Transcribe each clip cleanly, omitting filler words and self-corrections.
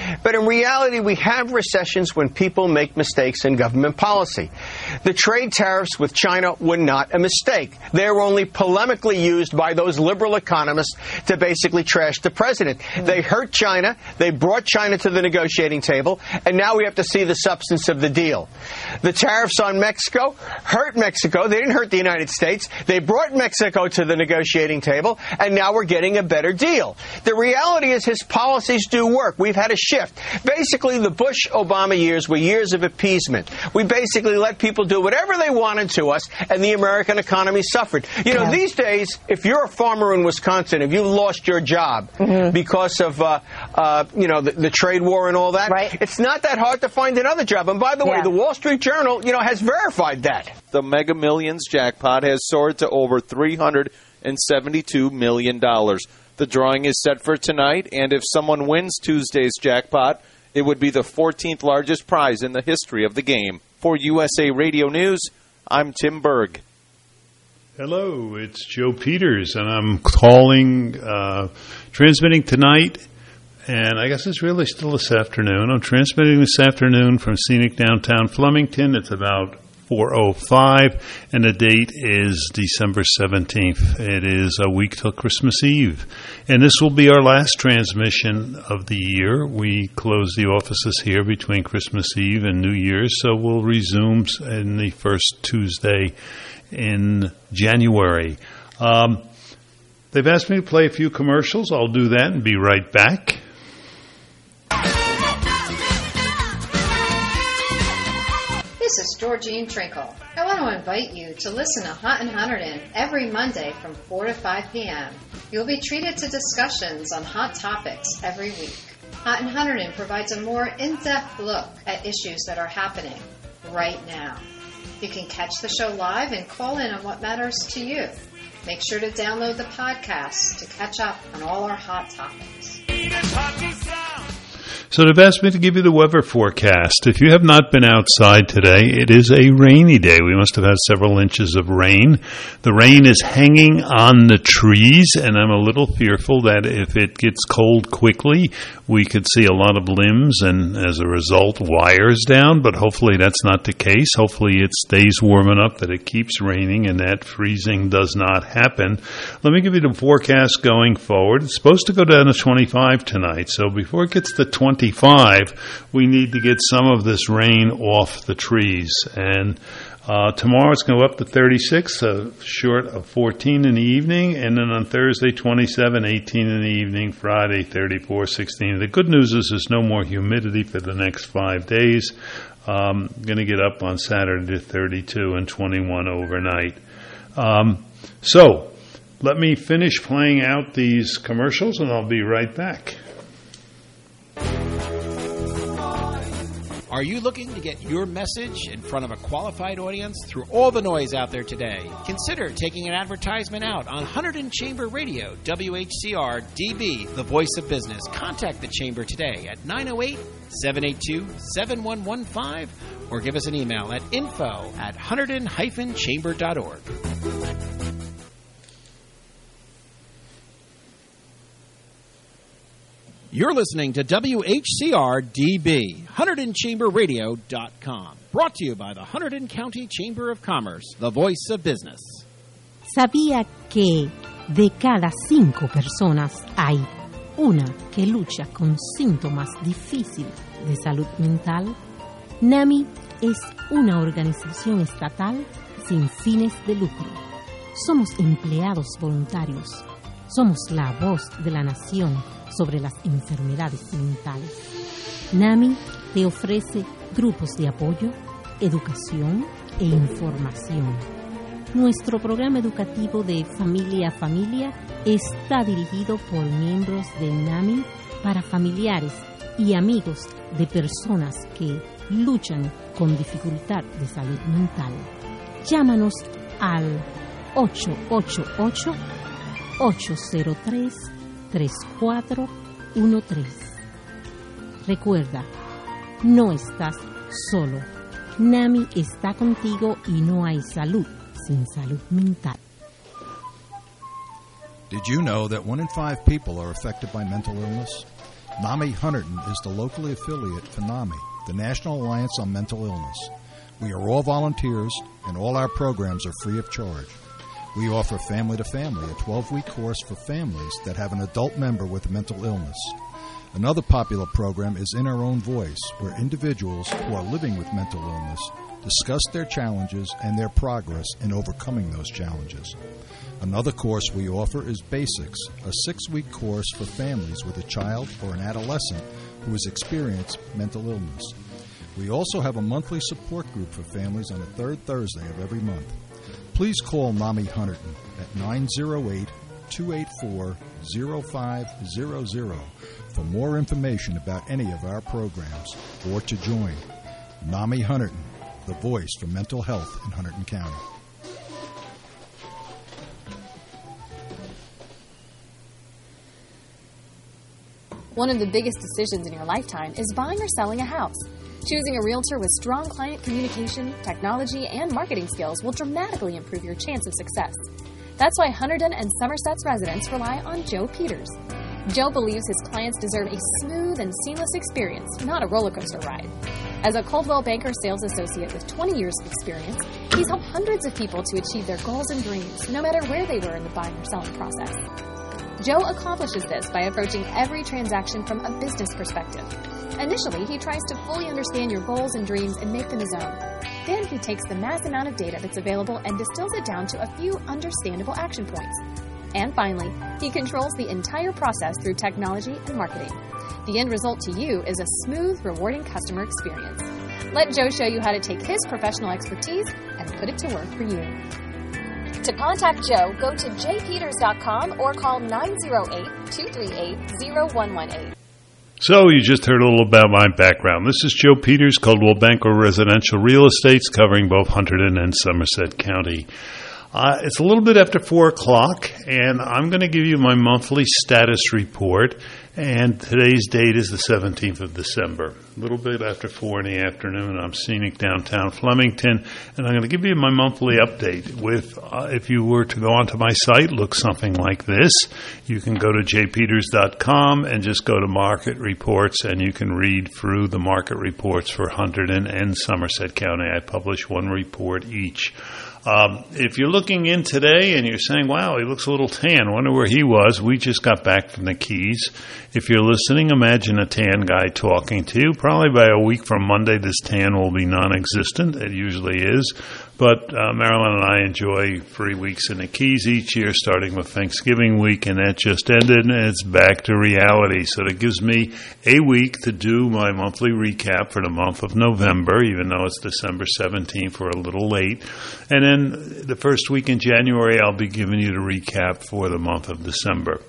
But in reality, we have recessions when people make mistakes in government policy. The trade tariffs with China were not a mistake. They were only polemically used by those liberal economists to basically trash the president. They hurt China. They brought China to the negotiating table. And now we have to see the substance of the deal. The tariffs on Mexico hurt Mexico. They didn't hurt the United States. They brought Mexico to the negotiating table. And now we're getting a better deal. The reality is his policies do work. We've had a shift. Basically, the Bush-Obama years were years of appeasement. We basically let people do whatever they wanted to us, and the American economy suffered. You know, these days, if you're a farmer in Wisconsin, if you lost your job because of, the trade war and all that, it's not that hard to find another job. And by the way, the Wall Street Journal, has verified that. The Mega Millions jackpot has soared to over $372 million. The drawing is set for tonight, and if someone wins Tuesday's jackpot, it would be the 14th largest prize in the history of the game. For USA Radio News, I'm Tim Berg. Hello, it's Joe Peters, and I'm calling, transmitting tonight, and I guess it's really still this afternoon. I'm transmitting this afternoon from scenic downtown Flemington. It's about 4:05, and the date is December 17th. It is a week till Christmas Eve, and this will be our last transmission of the year. We close the offices here between Christmas Eve and New Year's, so we'll resume in the first Tuesday in January. They've asked me to play a few commercials. I'll do that and be right back. This is Georgine Trinkle. I want to invite you to listen to Hot and Hunterdon every Monday from 4 to 5 p.m. You'll be treated to discussions on hot topics every week. Hot and Hunterdon provides a more in-depth look at issues that are happening right now. You can catch the show live and call in on what matters to you. Make sure to download the podcast to catch up on all our hot topics. So they've asked me to give you the weather forecast. If you have not been outside today, it is a rainy day. We must have had several inches of rain. The rain is hanging on the trees, and I'm a little fearful that if it gets cold quickly, we could see a lot of limbs and, as a result, wires down. But hopefully that's not the case. Hopefully it stays warm enough that it keeps raining and that freezing does not happen. Let me give you the forecast going forward. It's supposed to go down to 25 tonight, so before it gets to 25, we need to get some of this rain off the trees. And tomorrow it's going to go up to 36, short of 14 in the evening. And then on Thursday, 27, 18 in the evening. Friday, 34, 16. The good news is there's no more humidity for the next 5 days. Going to get up on Saturday to 32 and 21 overnight. So let me finish playing out these commercials, and I'll be right back. Are you looking to get your message in front of a qualified audience through all the noise out there today? Consider taking an advertisement out on Hunterdon Chamber Radio, WHCR DB, the voice of business. Contact the Chamber today at 908-782-7115 or give us an email at info@hunterdon-chamber.org. You're listening to WHCR-DB, HunterdonChamberRadio.com. Brought to you by the Hunterdon County Chamber of Commerce, the voice of business. ¿Sabía que de cada 5 personas hay una que lucha con síntomas difíciles de salud mental? NAMI es una organización estatal sin fines de lucro. Somos empleados voluntarios. Somos la voz de la nación sobre las enfermedades mentales. NAMI te ofrece grupos de apoyo, educación e información. Nuestro programa educativo de familia a familia está dirigido por miembros de NAMI para familiares y amigos de personas que luchan con dificultad de salud mental. Llámanos al 888-803-3413. Recuerda, no estás solo. NAMI está contigo y no hay salud sin salud mental. Did you know that 1 in 5 people are affected by mental illness? NAMI Hunterdon is the locally affiliate for NAMI, the National Alliance on Mental Illness. We are all volunteers, and all our programs are free of charge. We offer Family to Family, a 12-week course for families that have an adult member with mental illness. Another popular program is In Our Own Voice, where individuals who are living with mental illness discuss their challenges and their progress in overcoming those challenges. Another course we offer is Basics, a 6-week course for families with a child or an adolescent who has experienced mental illness. We also have a monthly support group for families on the third Thursday of every month. Please call NAMI Hunterdon at 908-284-0500 for more information about any of our programs or to join. NAMI Hunterdon, the voice for mental health in Hunterdon County. One of the biggest decisions in your lifetime is buying or selling a house. Choosing a realtor with strong client communication, technology, and marketing skills will dramatically improve your chance of success. That's why Hunterdon and Somerset's residents rely on Joe Peters. Joe believes his clients deserve a smooth and seamless experience, not a roller coaster ride. As a Coldwell Banker sales associate with 20 years of experience, he's helped hundreds of people to achieve their goals and dreams, no matter where they were in the buying or selling process. Joe accomplishes this by approaching every transaction from a business perspective. Initially, he tries to fully understand your goals and dreams and make them his own. Then he takes the mass amount of data that's available and distills it down to a few understandable action points. And finally, he controls the entire process through technology and marketing. The end result to you is a smooth, rewarding customer experience. Let Joe show you how to take his professional expertise and put it to work for you. To contact Joe, go to jpeters.com or call 908-238-0118. So you just heard a little about my background. This is Joe Peters, Coldwell Banker Residential Real Estates, covering both Hunterdon and Somerset County. It's a little bit after 4 o'clock, and I'm going to give you my monthly status report, and today's date is the 17th of December. A little bit after 4 in the afternoon, I'm scenic downtown Flemington, and I'm going to give you my monthly update with, if you were to go onto my site, look something like this. You can go to jpeters.com and just go to market reports, and you can read through the market reports for Hunterdon and Somerset County. I publish one report each. If you're looking in today and you're saying, wow, he looks a little tan, I wonder where he was. We just got back from the Keys. If you're listening, imagine a tan guy talking to you. Probably by a week from Monday, this tan will be non-existent. It usually is. But Marilyn and I enjoy 3 weeks in the Keys each year, starting with Thanksgiving week, and that just ended, and it's back to reality. So that gives me a week to do my monthly recap for the month of November, even though it's December 17th. We're a little late. And then the first week in January, I'll be giving you the recap for the month of December.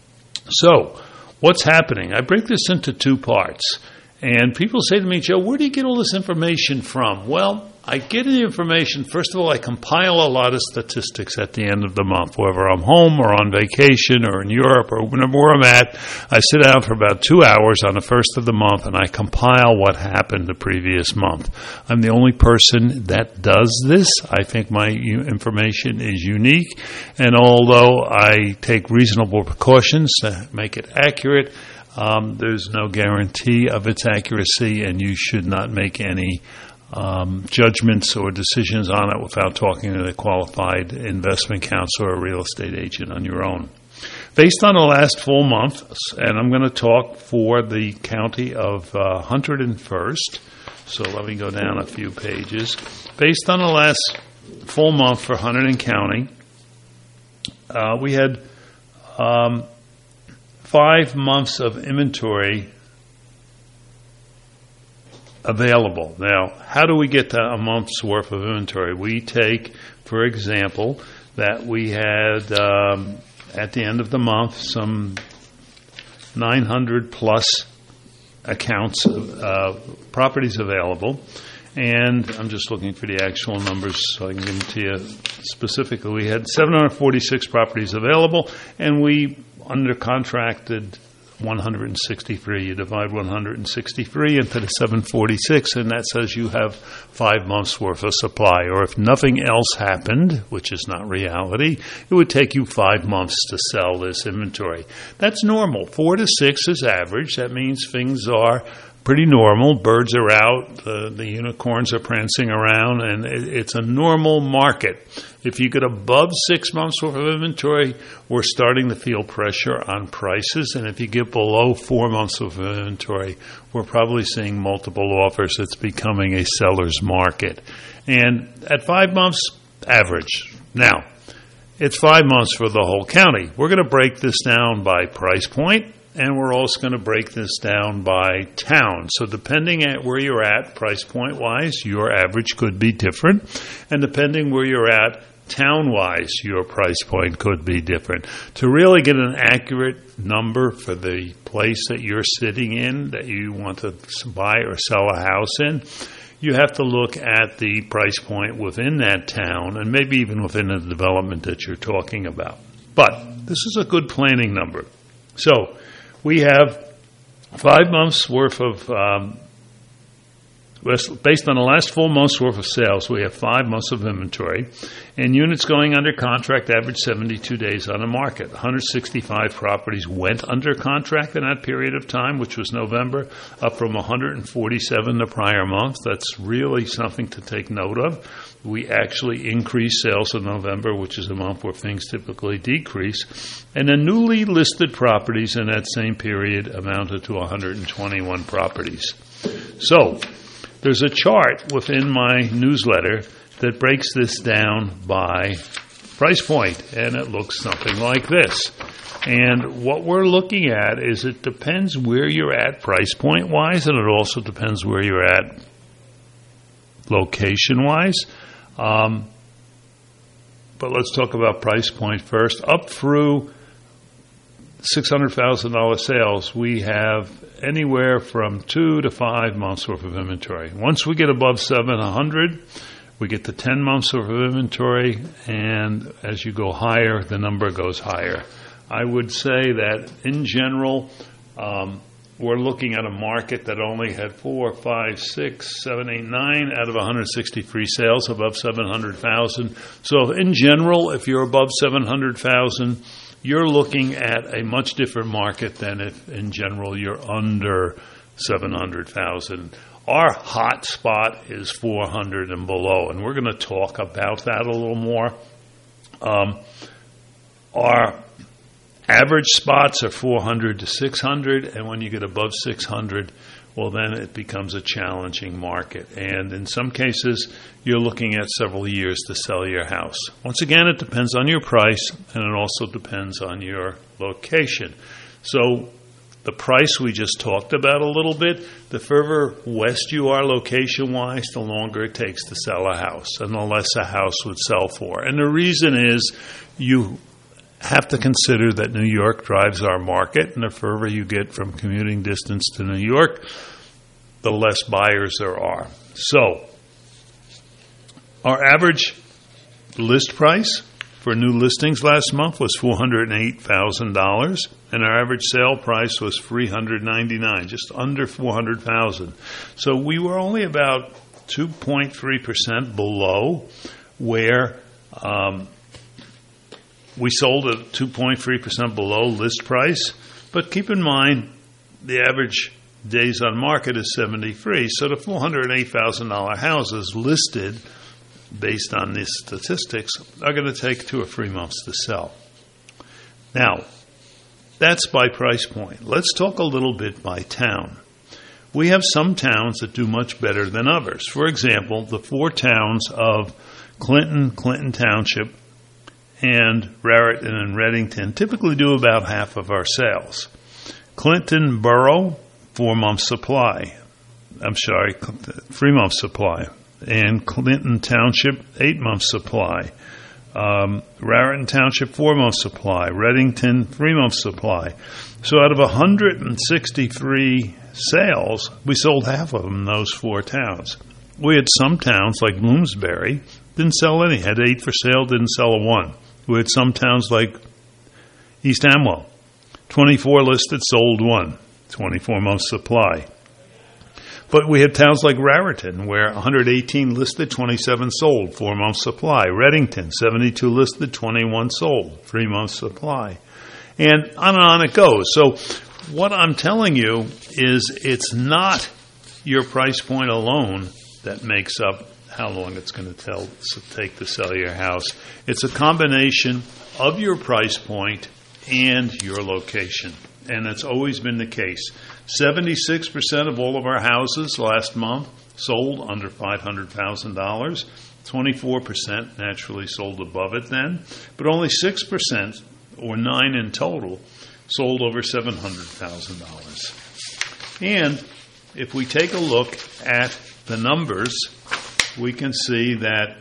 So what's happening? I break this into 2 parts. And people say to me, Joe, where do you get all this information from? Well, I get the information, first of all, I compile a lot of statistics at the end of the month, whether I'm home or on vacation or in Europe or wherever I'm at. I sit down for about 2 hours on the first of the month and I compile what happened the previous month. I'm the only person that does this. I think my information is unique, and although I take reasonable precautions to make it accurate, there's no guarantee of its accuracy, and you should not make any judgments or decisions on it without talking to a qualified investment counselor or real estate agent on your own. Based on the last full month, and I'm going to talk for the county of Hunterdon first, so let me go down a few pages. Based on the last full month for Hunterdon County, we had 5 months of inventory available. Now, how do we get to a month's worth of inventory? We take, for example, that we had at the end of the month some 900 plus accounts of properties available, and I'm just looking for the actual numbers so I can give them to you specifically. We had 746 properties available, and we under contracted 163. You divide 163 into the 746, and that says you have 5 months' worth of supply. Or if nothing else happened, which is not reality, it would take you 5 months to sell this inventory. That's normal. 4 to 6 is average. That means things are pretty normal. Birds are out, the unicorns are prancing around, and it's a normal market. If you get above 6 months worth of inventory, we're starting to feel pressure on prices, and if you get below 4 months of inventory, we're probably seeing multiple offers. It's becoming a seller's market. And at 5 months, average. Now, it's 5 months for the whole county. We're going to break this down by price point, and we're also going to break this down by town. So depending at where you're at, price point-wise, your average could be different. And depending where you're at, town-wise, your price point could be different. To really get an accurate number for the place that you're sitting in, that you want to buy or sell a house in, you have to look at the price point within that town and maybe even within the development that you're talking about. But this is a good planning number. So we have 5 months' worth of, based on the last full month's worth of sales, we have 5 months of inventory. And units going under contract average 72 days on the market. 165 properties went under contract in that period of time, which was November, up from 147 the prior month. That's really something to take note of. We actually increased sales in November, which is a month where things typically decrease. And the newly listed properties in that same period amounted to 121 properties. So there's a chart within my newsletter that breaks this down by price point, and it looks something like this. And what we're looking at is it depends where you're at price point-wise, and it also depends where you're at location-wise. But let's talk about price point first. Up through $600,000 sales, we have anywhere from 2 to 5 months worth of inventory. Once we get above 700, we get to 10 months worth of inventory, and as you go higher, the number goes higher. I would say that in general, we're looking at a market that only had 4, 5, 6, 7, 8, 9 out of 163 sales above 700,000. So in general, if you're above 700,000, you're looking at a much different market than if in general you're under 700,000. Our hot spot is 400 and below, and we're going to talk about that a little more. Our average spots are 400 to 600, and when you get above 600, well, then it becomes a challenging market. And in some cases, you're looking at several years to sell your house. Once again, it depends on your price, and it also depends on your location. So the price we just talked about a little bit, the further west you are location-wise, the longer it takes to sell a house, and the less a house would sell for. And the reason is you have to consider that New York drives our market, and the further you get from commuting distance to New York, the less buyers there are. So our average list price for new listings last month was $408,000, and our average sale price was $399,000, just under $400,000. So we were only about 2.3% below where we sold at 2.3% below list price. But keep in mind, the average days on market is 73. So the $408,000 houses listed, based on these statistics, are going to take 2 or 3 months to sell. Now, that's by price point. Let's talk a little bit by town. We have some towns that do much better than others. For example, the 4 towns of Clinton, Clinton Township, and Raritan and Reddington typically do about half of our sales. Clinton Borough, 4 months supply. 3 months supply. And Clinton Township, 8 months supply. Raritan Township, 4 months supply. Reddington, 3 months supply. So out of 163 sales, we sold half of them in those 4 towns. We had some towns like Bloomsbury, didn't sell any, had 8 for sale, didn't sell a 1. We had some towns like East Amwell, 24 listed, sold 1. 24-month supply. But we have towns like Raritan, where 118 listed, 27 sold, 4-month supply. Reddington, 72 listed, 21 sold, 3-month supply. And on it goes. So what I'm telling you is it's not your price point alone that makes up how long it's going to take to sell your house. It's a combination of your price point and your location. And that's always been the case. 76% of all of our houses last month sold under $500,000. 24% naturally sold above it then. But only 6%, or 9 in total, sold over $700,000. And if we take a look at the numbers, we can see that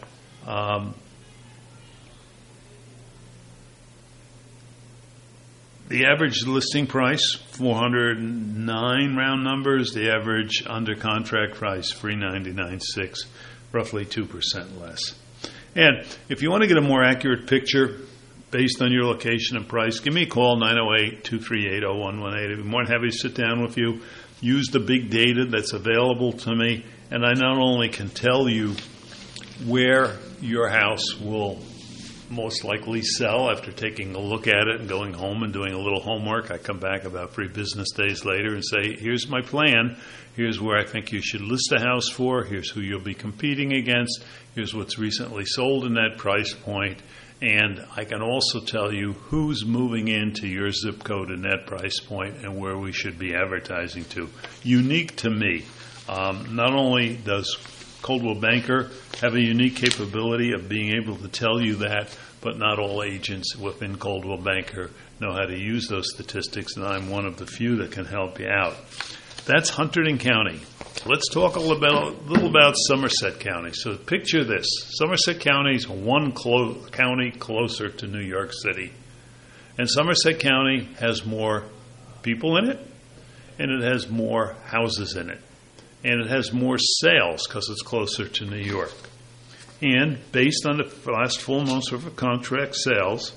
the average listing price, $409 round numbers. The average under contract price, $399.6, roughly 2% less. And if you want to get a more accurate picture based on your location and price, give me a call, 908-238-0118. I'd be more than happy to sit down with you, use the big data that's available to me, and I not only can tell you where your house will most likely sell after taking a look at it and going home and doing a little homework. I come back about 3 business days later and say, here's my plan. Here's where I think you should list a house for. Here's who you'll be competing against. Here's what's recently sold in that price point. And I can also tell you who's moving into your zip code in that price point and where we should be advertising to. Unique to me. Not only does Coldwell Banker have a unique capability of being able to tell you that, but not all agents within Coldwell Banker know how to use those statistics, and I'm one of the few that can help you out. That's Hunterdon County. Let's talk a little about Somerset County. So picture this. Somerset County is one county closer to New York City. And Somerset County has more people in it, and it has more houses in it. And it has more sales because it's closer to New York. And based on the last 4 months worth of contract sales,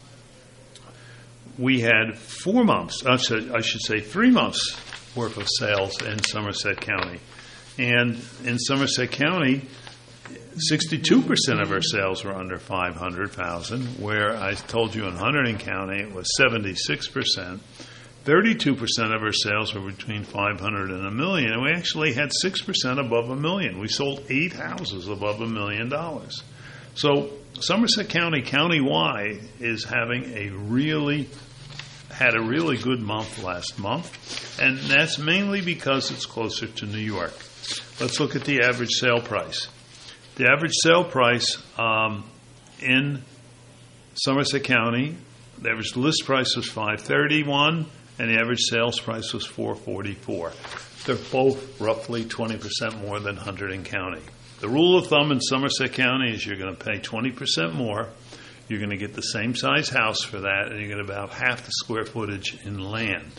we had 4 months, I should say 3 months worth of sales in Somerset County. And in Somerset County, 62% of our sales were under $500,000, where I told you in Hunterdon County it was 76%. 32% of our sales were between $500,000 and $1 million, and we actually had 6% above $1 million. We sold 8 houses above $1 million. So Somerset County, countywide, is having had a really good month last month, and that's mainly because it's closer to New York. Let's look at the average sale price. The average sale price in Somerset County, the average list price was $531. And the average sales price was $444. They're both roughly 20% more than Hunterdon County. The rule of thumb in Somerset County is you're going to pay 20% more. You're going to get the same size house for that, and you're going to about half the square footage in land.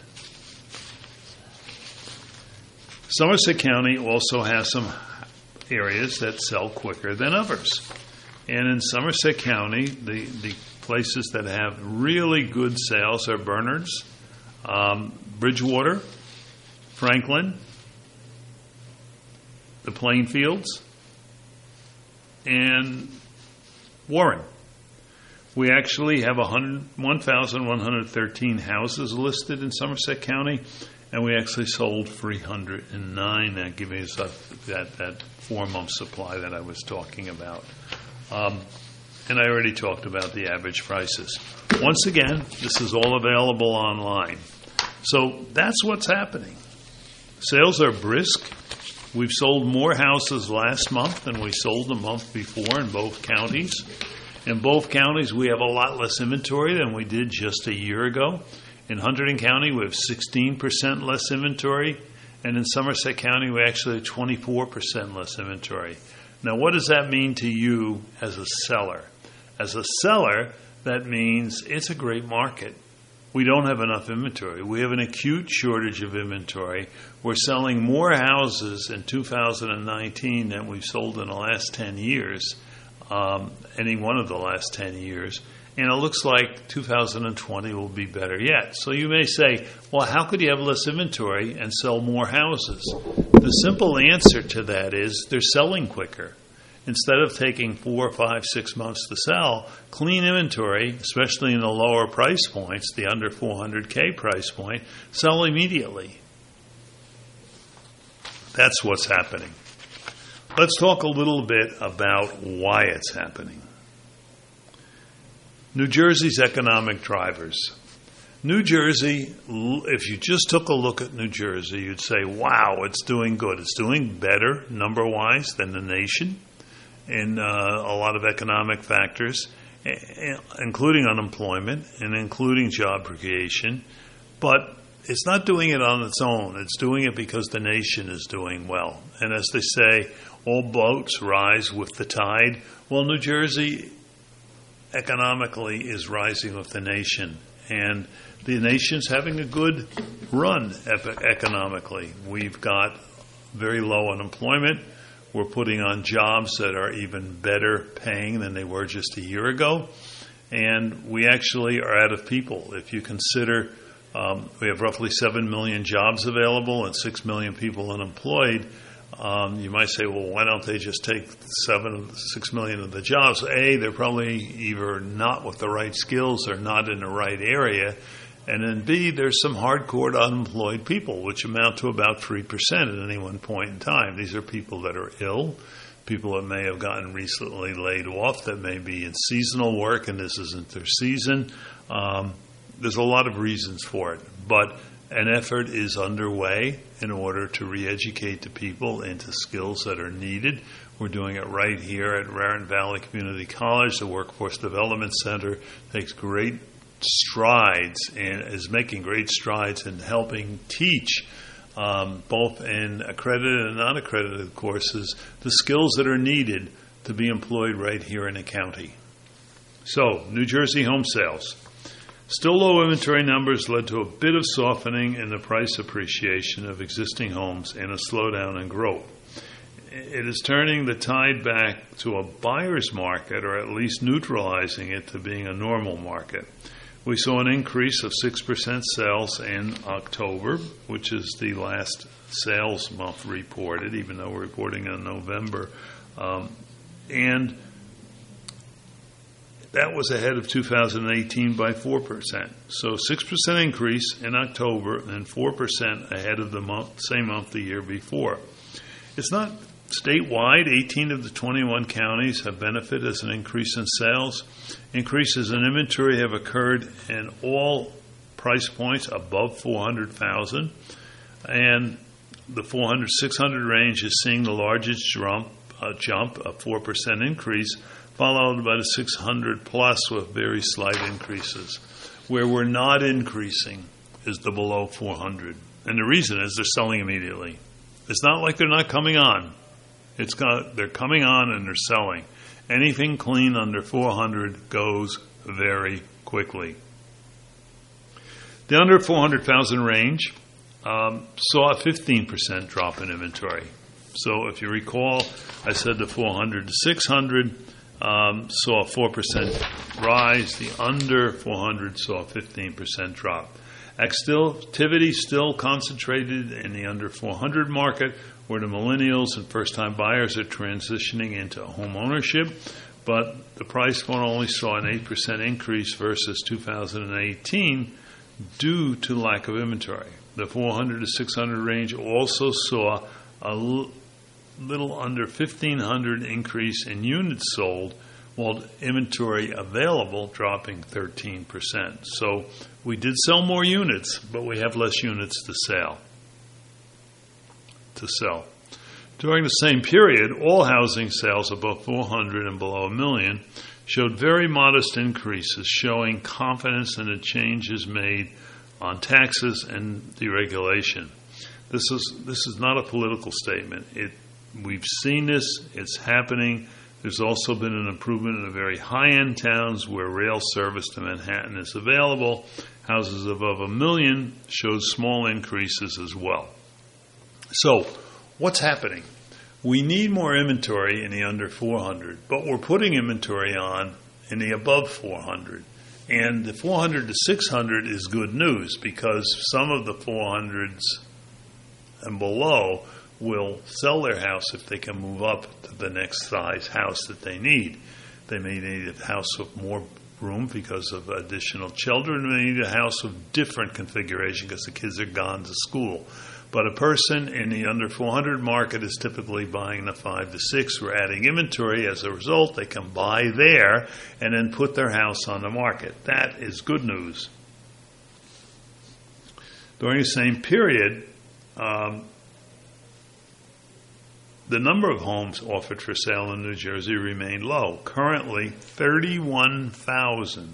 Somerset County also has some areas that sell quicker than others. And in Somerset County, the places that have really good sales are Bernards, Bridgewater, Franklin, the Plainfields, and Warren. We actually have 1,113 houses listed in Somerset County, and we actually sold 309. That gives us that 4-month supply that I was talking about. And I already talked about the average prices. Once again, this is all available online. So that's what's happening. Sales are brisk. We've sold more houses last month than we sold the month before in both counties. In both counties, we have a lot less inventory than we did just a year ago. In Hunterdon County, we have 16% less inventory. And in Somerset County, we actually have 24% less inventory. Now, what does that mean to you as a seller? As a seller, that means it's a great market. We don't have enough inventory. We have an acute shortage of inventory. We're selling more houses in 2019 than we've sold in the last 10 years, any one of the last 10 years. And it looks like 2020 will be better yet. So you may say, well, how could you have less inventory and sell more houses? The simple answer to that is they're selling quicker. Instead of taking 4, 5, 6 months to sell, clean inventory, especially in the lower price points, the under 400K price point, sell immediately. That's what's happening. Let's talk a little bit about why it's happening. New Jersey's economic drivers. New Jersey, if you just took a look at New Jersey, you'd say, wow, it's doing good. It's doing better, number-wise, than the nation in a lot of economic factors, including unemployment and including job creation. But it's not doing it on its own. It's doing it because the nation is doing well. And as they say, all boats rise with the tide. Well, New Jersey economically is rising with the nation. And the nation's having a good run economically. We've got very low unemployment. We're putting on jobs that are even better paying than they were just a year ago. And we actually are out of people. If you consider we have roughly 7 million jobs available and 6 million people unemployed, you might say, well, why don't they just take 6 million of the jobs? A, they're probably either not with the right skills or not in the right area. And then B, there's some hardcore unemployed people, which amount to about 3% at any one point in time. These are people that are ill, people that may have gotten recently laid off, that may be in seasonal work and this isn't their season. There's a lot of reasons for it, but an effort is underway in order to re-educate the people into skills that are needed. We're doing it right here at Raritan Valley Community College. The Workforce Development Center takes great strides and is making great strides in helping teach both in accredited and non-accredited courses the skills that are needed to be employed right here in the county. So, New Jersey home sales. Still low inventory numbers led to a bit of softening in the price appreciation of existing homes and a slowdown in growth. It is turning the tide back to a buyer's market, or at least neutralizing it to being a normal market. We saw an increase of 6% sales in October, which is the last sales month reported, even though we're reporting in November. And that was ahead of 2018 by 4%. So 6% increase in October and 4% ahead of the same month the year before. It's not statewide. 18 of the 21 counties have benefited as an increase in sales. Increases in inventory have occurred in all price points above $400,000. And the 400-600 range is seeing the largest jump, a 4% increase, followed by the 600 plus with very slight increases. Where we're not increasing is the below 400. And the reason is they're selling immediately. It's not like they're not coming on. They're coming on and they're selling. Anything clean under 400 goes very quickly. The under 400,000 range saw a 15% drop in inventory. So if you recall, I said the 400 to 600 saw a 4% rise. The under 400 saw a 15% drop. Activity still concentrated in the under 400 market, where the millennials and first-time buyers are transitioning into home ownership, but the price point only saw an 8% increase versus 2018 due to lack of inventory. The 400 to 600 range also saw a little under 1,500 increase in units sold, while inventory available dropping 13%. So we did sell more units, but we have less units to sell. During the same period, all housing sales above 400 and below $1 million showed very modest increases, showing confidence in the changes made on taxes and deregulation. This is not a political statement. We've seen this. It's happening. There's also been an improvement in the very high-end towns where rail service to Manhattan is available. Houses above $1 million showed small increases as well. So, what's happening? We need more inventory in the under 400, but we're putting inventory on in the above 400. And the 400 to 600 is good news because some of the 400s and below will sell their house if they can move up to the next size house that they need. They may need a house with more room because of additional children. They need a house with different configuration because the kids are gone to school. But a person in the under 400 market is typically buying the 5 to 6. We're adding inventory. As a result, they can buy there and then put their house on the market. That is good news. During the same period, the number of homes offered for sale in New Jersey remained low. Currently, 31,000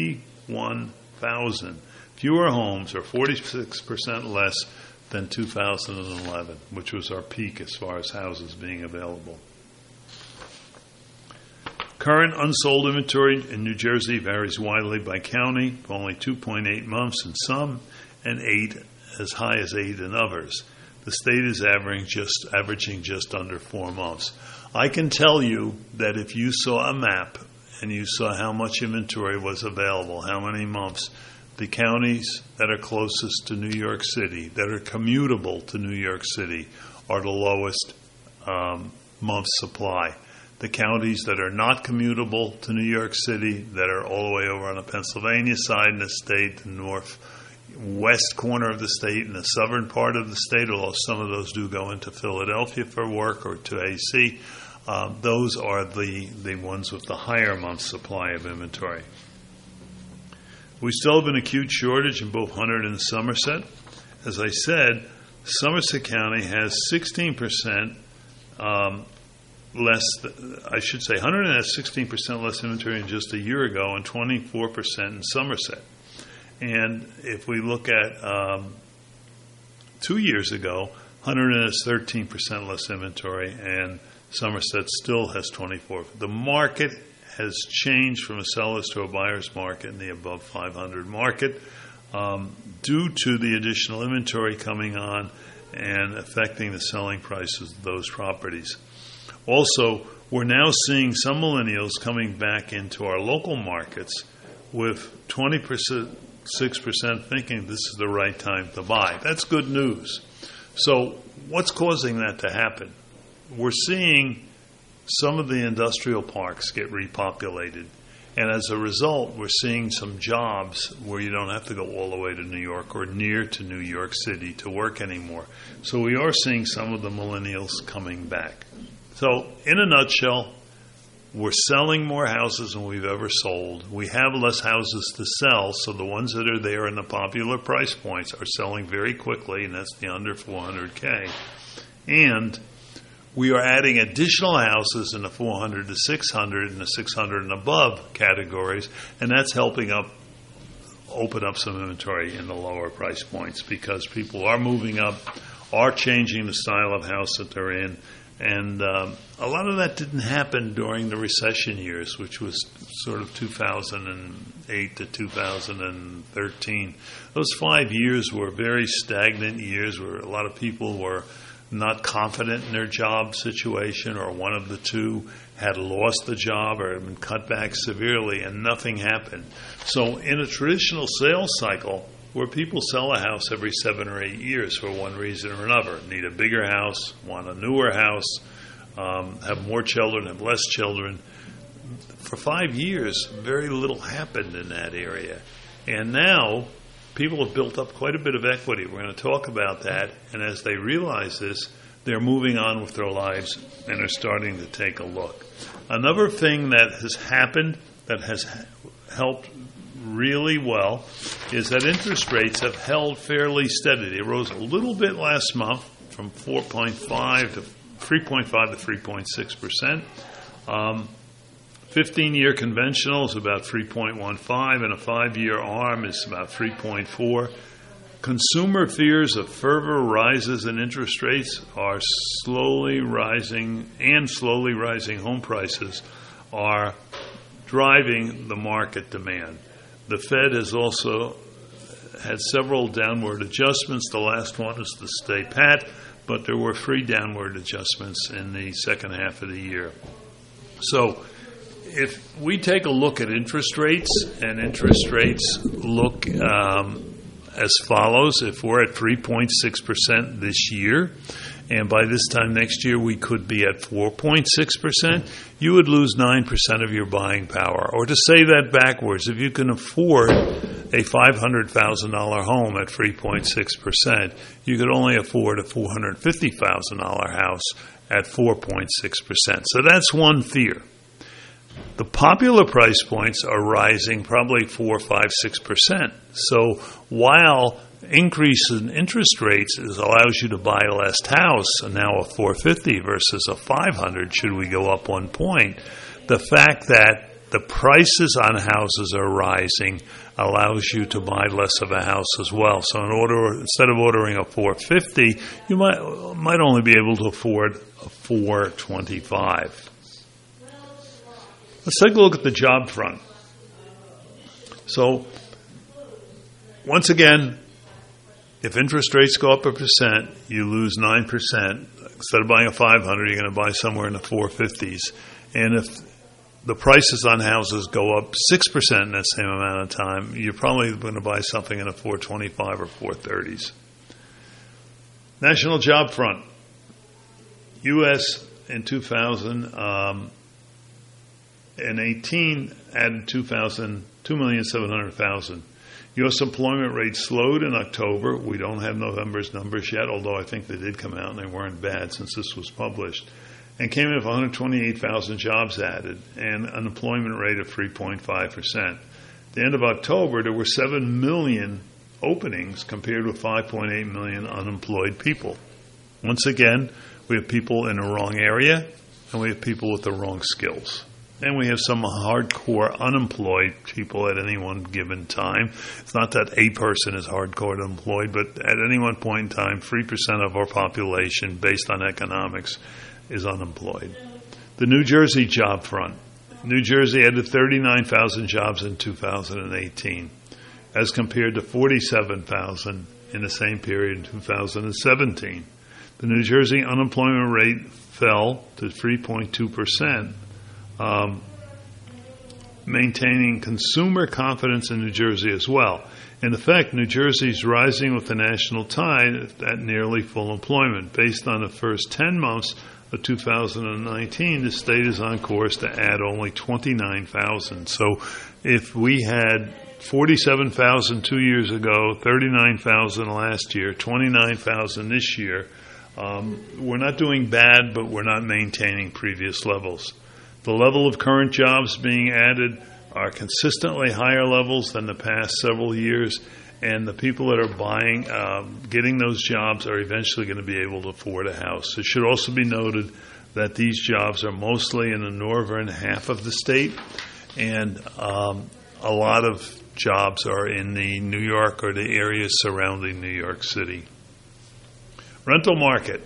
fewer homes, or 46% less than 2011, which was our peak as far as houses being available. Current unsold inventory in New Jersey varies widely by county, only 2.8 months in some, and as high as 8 in others. The state is averaging just under 4 months. I can tell you that if you saw a map and you saw how much inventory was available, how many months, the counties that are closest to New York City, that are commutable to New York City, are the lowest month supply. The counties that are not commutable to New York City, that are all the way over on the Pennsylvania side of the state, the northwest corner of the state, and the southern part of the state, although some of those do go into Philadelphia for work or to AC, those are the ones with the higher month supply of inventory. We still have an acute shortage in both Hunterdon and Somerset. As I said, Somerset County has 16% less, Hunterdon has 16% less inventory than just a year ago and 24% in Somerset. And if we look at 2 years ago, Hunterdon has 13% less inventory and Somerset still has 24%. The market has changed from a seller's to a buyer's market in the above 500 market due to the additional inventory coming on and affecting the selling prices of those properties. Also, we're now seeing some millennials coming back into our local markets with 26% thinking this is the right time to buy. That's good news. So what's causing that to happen? We're seeing some of the industrial parks get repopulated. And as a result, we're seeing some jobs where you don't have to go all the way to New York or near to New York City to work anymore. So we are seeing some of the millennials coming back. So in a nutshell, we're selling more houses than we've ever sold. We have less houses to sell, so the ones that are there in the popular price points are selling very quickly, and that's the under 400K. And we are adding additional houses in the 400 to 600 and the 600 and above categories, and that's helping open up some inventory in the lower price points because people are moving up, are changing the style of house that they're in, and a lot of that didn't happen during the recession years, which was sort of 2008 to 2013. Those 5 years were very stagnant years where a lot of people were not confident in their job situation, or one of the two had lost the job or had been cut back severely, and nothing happened. So in a traditional sales cycle, where people sell a house every 7 or 8 years for one reason or another, need a bigger house, want a newer house, have more children, have less children, for 5 years, very little happened in that area. And now, people have built up quite a bit of equity. We're going to talk about that. And as they realize this, they're moving on with their lives and are starting to take a look. Another thing that has happened that has helped really well is that interest rates have held fairly steady. They rose a little bit last month from 3.5 to 3.6%. 15-year conventional is about 3.15, and a 5-year ARM is about 3.4. Consumer fears of further rises in interest rates are slowly rising, and slowly rising home prices are driving the market demand. The Fed has also had several downward adjustments. The last one is to stay pat, but there were 3 downward adjustments in the second half of the year. So if we take a look at interest rates, and interest rates look as follows: if we're at 3.6% this year, and by this time next year we could be at 4.6%, you would lose 9% of your buying power. Or to say that backwards, if you can afford a $500,000 home at 3.6%, you could only afford a $450,000 house at 4.6%. So that's one fear. The popular price points are rising probably 4, 5, 6%. So while increase in interest rates allows you to buy a less house, and now a 450 versus a 500, should we go up 1 point, the fact that the prices on houses are rising allows you to buy less of a house as well. So instead of ordering a 450, you might only be able to afford a 425. Let's take a look at the job front. So, once again, if interest rates go up 1%, you lose 9%. Instead of buying a 500, you're going to buy somewhere in the 450s. And if the prices on houses go up 6% in that same amount of time, you're probably going to buy something in the 425 or 430s. National job front. U.S. in 2018 added 2,700,000. U.S. employment rate slowed in October. We don't have November's numbers yet, although I think they did come out and they weren't bad since this was published, and came in with 128,000 jobs added and an unemployment rate of 3.5%. At the end of October, there were 7 million openings compared with 5.8 million unemployed people. Once again, we have people in the wrong area and we have people with the wrong skills. And we have some hardcore unemployed people at any one given time. It's not that a person is hardcore unemployed, but at any one point in time, 3% of our population, based on economics, is unemployed. The New Jersey job front. New Jersey added 39,000 jobs in 2018, as compared to 47,000 in the same period in 2017. The New Jersey unemployment rate fell to 3.2%. Maintaining consumer confidence in New Jersey as well. In effect, New Jersey is rising with the national tide at nearly full employment. Based on the first 10 months of 2019, the state is on course to add only 29,000. So if we had 47,000 2 years ago, 39,000 last year, 29,000 this year, we're not doing bad, but we're not maintaining previous levels. The level of current jobs being added are consistently higher levels than the past several years, and the people that are buying, getting those jobs are eventually going to be able to afford a house. It should also be noted that these jobs are mostly in the northern half of the state, and a lot of jobs are in the New York or the areas surrounding New York City. Rental market.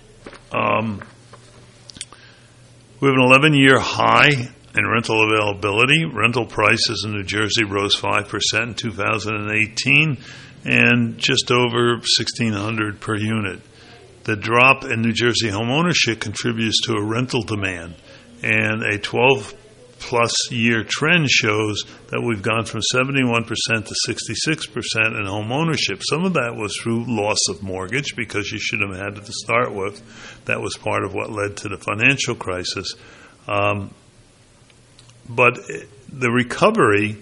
We have an 11-year high in rental availability. Rental prices in New Jersey rose 5% in 2018 and just over $1,600 per unit. The drop in New Jersey home ownership contributes to a rental demand, and a 12-plus year trend shows that we've gone from 71% to 66% in home ownership. Some of that was through loss of mortgage because you should have had it to start with. That was part of what led to the financial crisis. But the recovery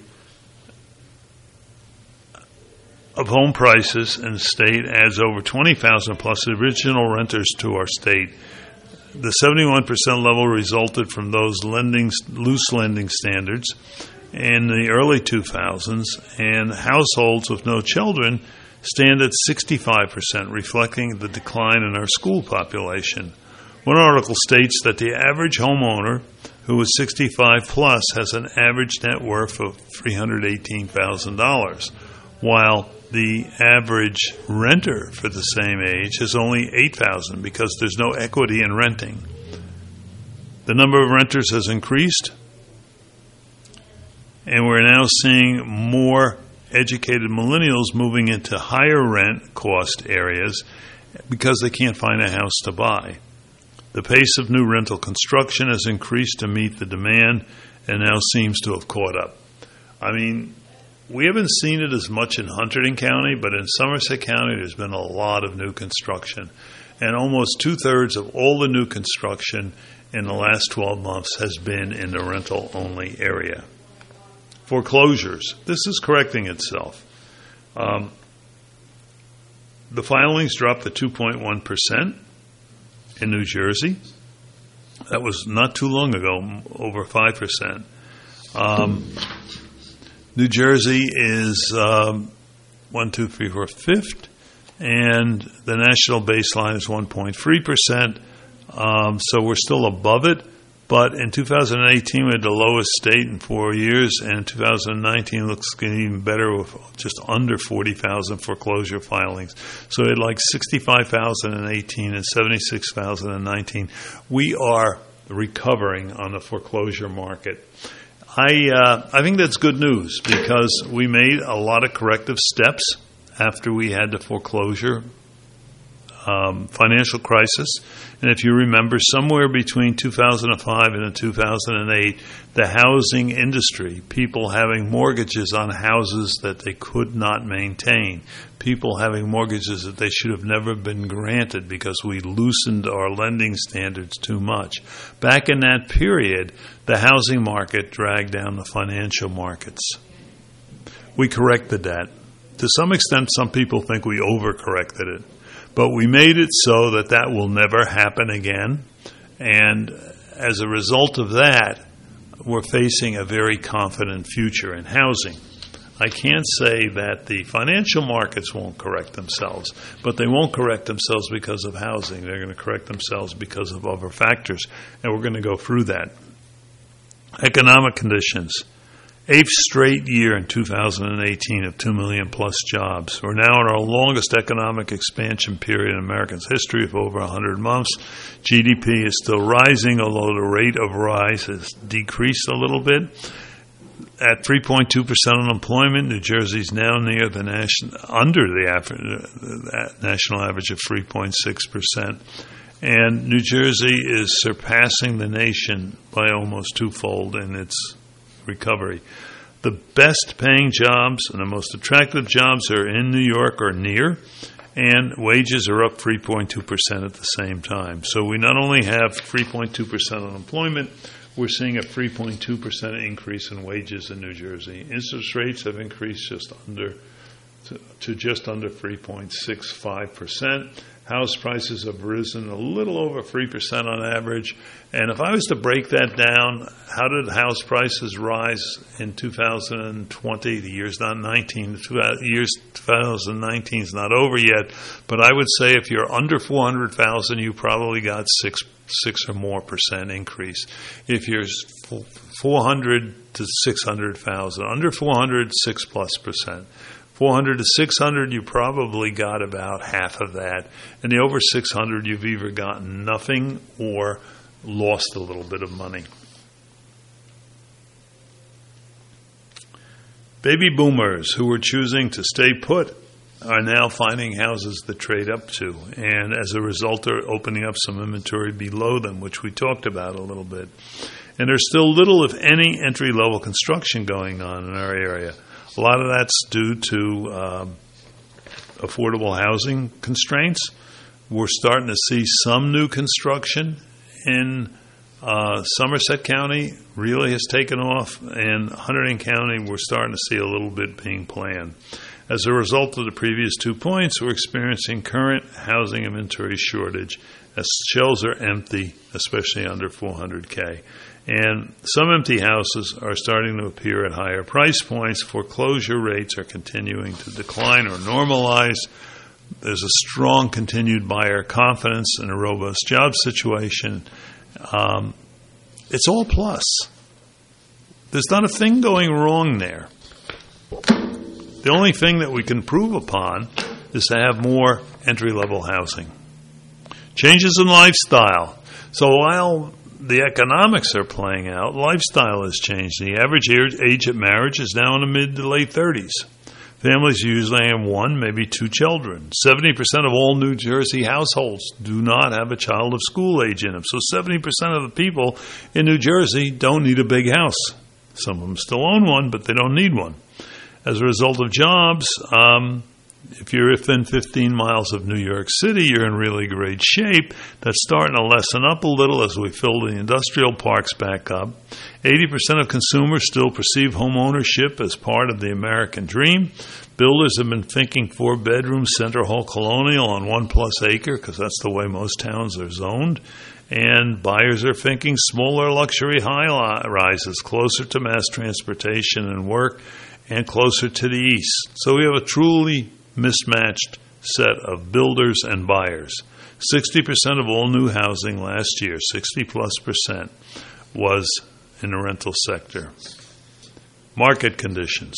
of home prices in the state adds over 20,000 plus original renters to our state. The 71% level resulted from those loose lending standards in the early 2000s, and households with no children stand at 65%, reflecting the decline in our school population. One article states that the average homeowner who is 65 plus has an average net worth of $318,000, while the average renter for the same age is only $8,000 because there's no equity in renting. The number of renters has increased, and we're now seeing more educated millennials moving into higher rent cost areas because they can't find a house to buy. The pace of new rental construction has increased to meet the demand, and now seems to have caught up. I mean, we haven't seen it as much in Hunterdon County, but in Somerset County there's been a lot of new construction. And almost two-thirds of all the new construction in the last 12 months has been in the rental-only area. Foreclosures. This is correcting itself. The filings dropped to 2.1% in New Jersey. That was not too long ago, over 5%. New Jersey is 5th, and the national baseline is 1.3%. So we're still above it. But in 2018, we had the lowest state in 4 years, and in 2019 looks even better with just under 40,000 foreclosure filings. So we had like 65,000 in 18 and 76,000 in 19. We are recovering on the foreclosure market. I think that's good news because we made a lot of corrective steps after we had the foreclosure financial crisis. And if you remember, somewhere between 2005 and 2008, the housing industry, people having mortgages on houses that they could not maintain, people having mortgages that they should have never been granted because we loosened our lending standards too much. Back in that period, the housing market dragged down the financial markets. We corrected that. To some extent, some people think we overcorrected it. But we made it so that that will never happen again. And as a result of that, we're facing a very confident future in housing. I can't say that the financial markets won't correct themselves, but they won't correct themselves because of housing. They're going to correct themselves because of other factors. And we're going to go through that. Economic conditions. 8th straight year in 2018 of 2 million plus jobs. We're now in our longest economic expansion period in America's history of over 100 months. GDP is still rising, although the rate of rise has decreased a little bit. At 3.2% unemployment, New Jersey's now near the under the national average of 3.6%. And New Jersey is surpassing the nation by almost twofold in its recovery. The best paying jobs and the most attractive jobs are in New York or near, and wages are up 3.2% at the same time. So we not only have 3.2% unemployment, we're seeing a 3.2% increase in wages in New Jersey. Interest rates have increased just under 3.65%. House prices have risen a little over 3% on average. And if I was to break that down, how did house prices rise in 2020? The year's not 19. The year 2019 is not over yet. But I would say if you're under 400,000, you probably got 6 or more % increase. If you're 400 to 600,000, under 400, 6+%. 400 to 600, you probably got about half of that. And the over 600, you've either gotten nothing or lost a little bit of money. Baby boomers who were choosing to stay put are now finding houses to trade up to. And as a result, they're opening up some inventory below them, which we talked about a little bit. And there's still little, if any, entry-level construction going on in our area. A lot of that's due to affordable housing constraints. We're starting to see some new construction in Somerset County. Really has taken off. In Hunterdon County, we're starting to see a little bit being planned. As a result of the previous 2 points, we're experiencing current housing inventory shortage as shelves are empty, especially under $400K. And some empty houses are starting to appear at higher price points. Foreclosure rates are continuing to decline or normalize. There's a strong continued buyer confidence and a robust job situation. It's all plus. There's not a thing going wrong there. The only thing that we can prove upon is to have more entry-level housing. Changes in lifestyle. So while the economics are playing out, lifestyle has changed. The average age of marriage is now in the mid to late 30s. Families usually have one, maybe two children. 70% of all New Jersey households do not have a child of school age in them. So 70% of the people in New Jersey don't need a big house. Some of them still own one, but they don't need one. As a result of jobs, if you're within 15 miles of New York City, you're in really great shape. That's starting to lessen up a little as we fill the industrial parks back up. 80% of consumers still perceive home ownership as part of the American dream. Builders have been thinking 4-bedroom Center Hall Colonial on 1+ acre because that's the way most towns are zoned. And buyers are thinking smaller luxury high-rises closer to mass transportation and work and closer to the east. So we have a truly mismatched set of builders and buyers. 60% of all new housing last year, 60+%, was in the rental sector. Market conditions.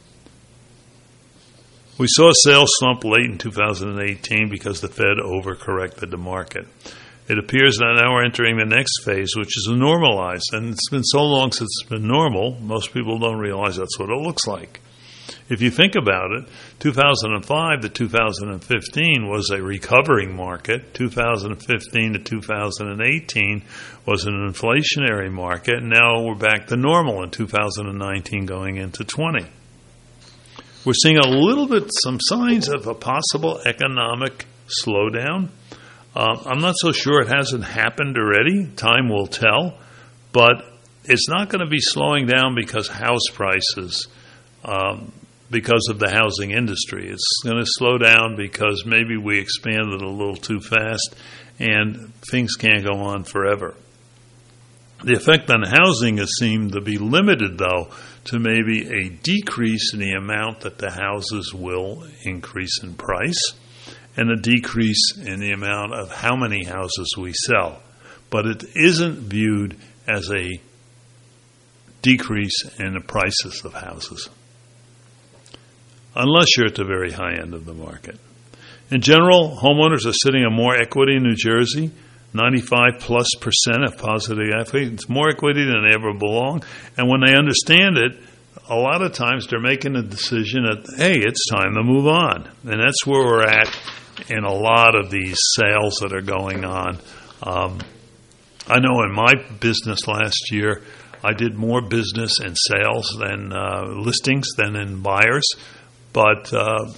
We saw sales slump late in 2018 because the Fed overcorrected the market. It appears that now we're entering the next phase, which is normalized. And it's been so long since it's been normal, most people don't realize that's what it looks like. If you think about it, 2005 to 2015 was a recovering market. 2015 to 2018 was an inflationary market. And now we're back to normal in 2019 going into 20. We're seeing a little bit, some signs of a possible economic slowdown. I'm not so sure it hasn't happened already. Time will tell. But it's not going to be slowing down because house prices, because of the housing industry. It's going to slow down because maybe we expanded a little too fast and things can't go on forever. The effect on housing has seemed to be limited, though, to maybe a decrease in the amount that the houses will increase in price and a decrease in the amount of how many houses we sell. But it isn't viewed as a decrease in the prices of houses, unless you're at the very high end of the market. In general, homeowners are sitting on more equity in New Jersey. 95+% of positive equity. It's more equity than they ever belong. And when they understand it, a lot of times they're making a decision that, hey, it's time to move on. And that's where we're at in a lot of these sales that are going on. I know in my business last year, I did more business in sales than listings than in buyers. But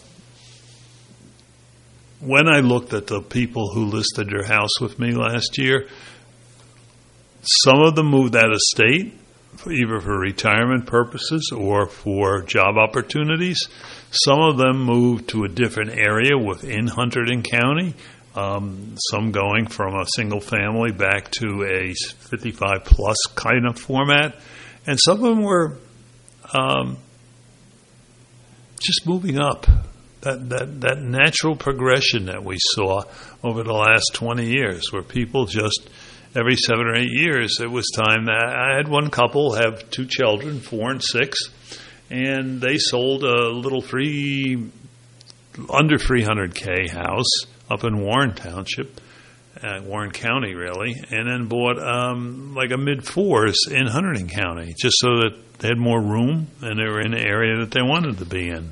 when I looked at the people who listed their house with me last year, some of them moved out of state, either for retirement purposes or for job opportunities. Some of them moved to a different area within Hunterdon County, some going from a single family back to a 55-plus kind of format. And some of them were just moving up. That natural progression that we saw over the last 20 years, where people just, every 7 or 8 years, it was time that I had one couple have 2 children, 4 and 6, and they sold a little under $300K house up in Warren Township, Warren County really, and then bought like a mid-4s in Hunterdon County, just so that they had more room and they were in the area that they wanted to be in.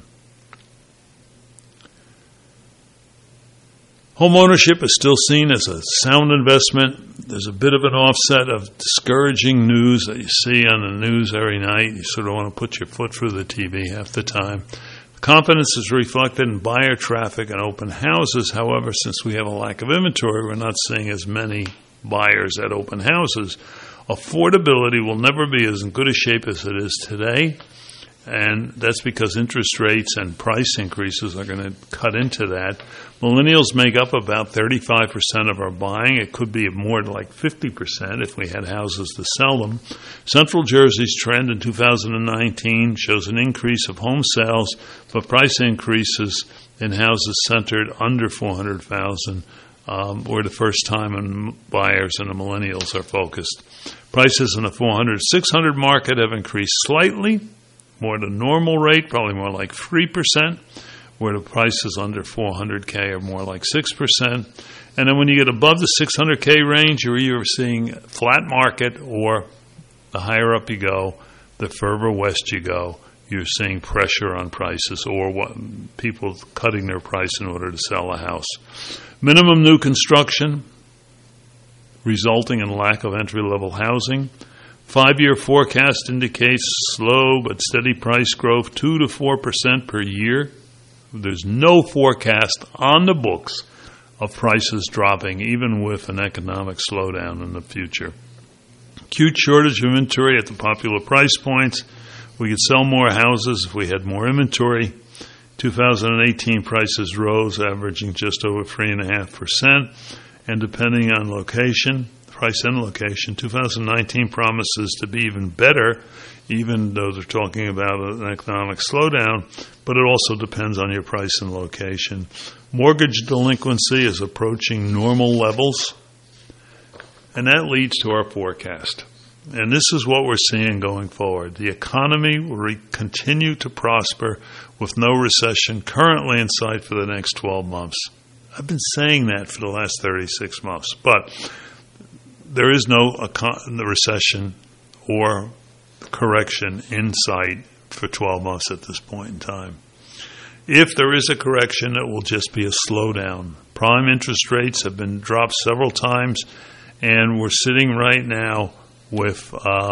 Home ownership is still seen as a sound investment. There's a bit of an offset of discouraging news that you see on the news every night. You sort of want to put your foot through the TV half the time. Confidence is reflected in buyer traffic and open houses. However, since we have a lack of inventory, we're not seeing as many buyers at open houses. Affordability will never be as in good a shape as it is today. And that's because interest rates and price increases are going to cut into that. Millennials make up about 35% of our buying. It could be more like 50% if we had houses to sell them. Central Jersey's trend in 2019 shows an increase of home sales, but price increases in houses centered under $400,000 were the first time when buyers and the millennials are focused. Prices in the 400-600 market have increased slightly, more than normal rate, probably more like 3%, where the prices under 400K are more like 6%. And then when you get above the 600K range, you're either seeing flat market or the higher up you go, the further west you go, you're seeing pressure on prices or people cutting their price in order to sell a house. Minimum new construction, resulting in lack of entry-level housing. 5-year forecast indicates slow but steady price growth, 2 to 4% per year. There's no forecast on the books of prices dropping, even with an economic slowdown in the future. Acute shortage of inventory at the popular price points. We could sell more houses if we had more inventory. 2018 prices rose, averaging just over 3.5%, and depending on location, price and location, 2019 promises to be even better, even though they're talking about an economic slowdown, but it also depends on your price and location. Mortgage delinquency is approaching normal levels, and that leads to our forecast. And this is what we're seeing going forward. The economy will continue to prosper with no recession currently in sight for the next 12 months. I've been saying that for the last 36 months, but there is no recession or correction in sight for 12 months at this point in time. If there is a correction, it will just be a slowdown. Prime interest rates have been dropped several times, and we're sitting right now with,